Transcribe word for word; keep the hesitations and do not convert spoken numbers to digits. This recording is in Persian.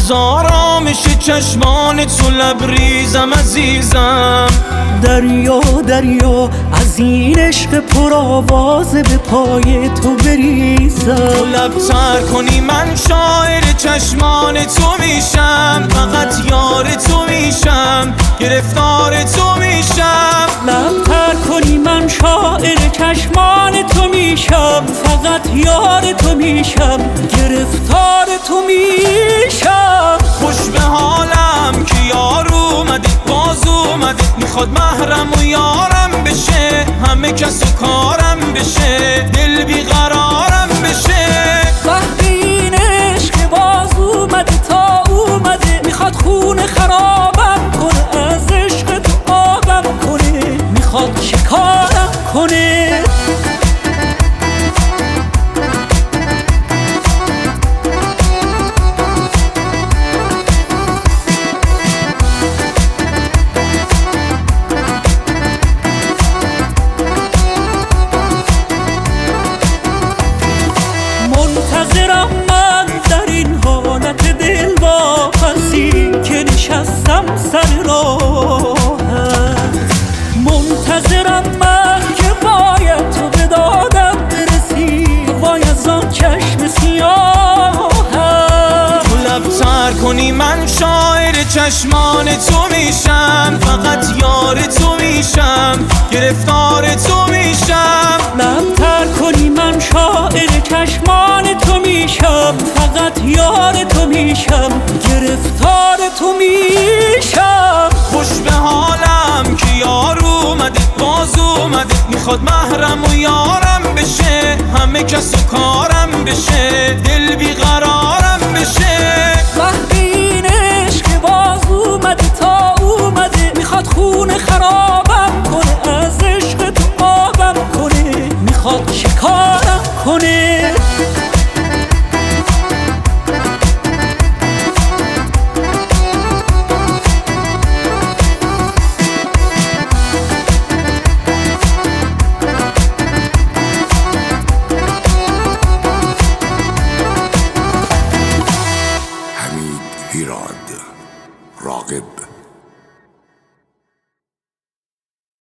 از آرامش چشمان تو لبریزم عزیزم. دریا دریا از این عشق پرآواز به پای تو بریزم. تو لب تر کنی من شاعر چشمان تو میشم، فقط یار تو میشم، گرفتار تو میشم. لب تر کنی من شاعر چشمان تو میشم، فقط یار تو میشم، گرفتار تو میشم. خوش به حالم که یار اومده، باز اومده، میخواد محرم و یارم بشه، همه کس و کارم بشه، دل بیقرارم بشه. وقتی این عشق باز اومده تا اومده، میخواد خون خرابم کنه، از عشق تو آبم کنه، میخواد شکارم کنه. منتظرم من در این حالت دلواپسی که نشستم سر راهت. منتظرم من که باید تو به دادم برسی، وای از آن چشم سیاهت. تو لب تر کنی من شاعر چشمان تو میشم، فقط یار تو میشم، گرفتار تو میشم. لب تر کنی من شاعر چشمان تو میشم، فقط یار تو میشم، گرفتار تو میشم. خوش به حالم که یار اومده، باز اومده، میخواد محرم و یارم بشه، همه کس و کارم بشه، دل بیقرارم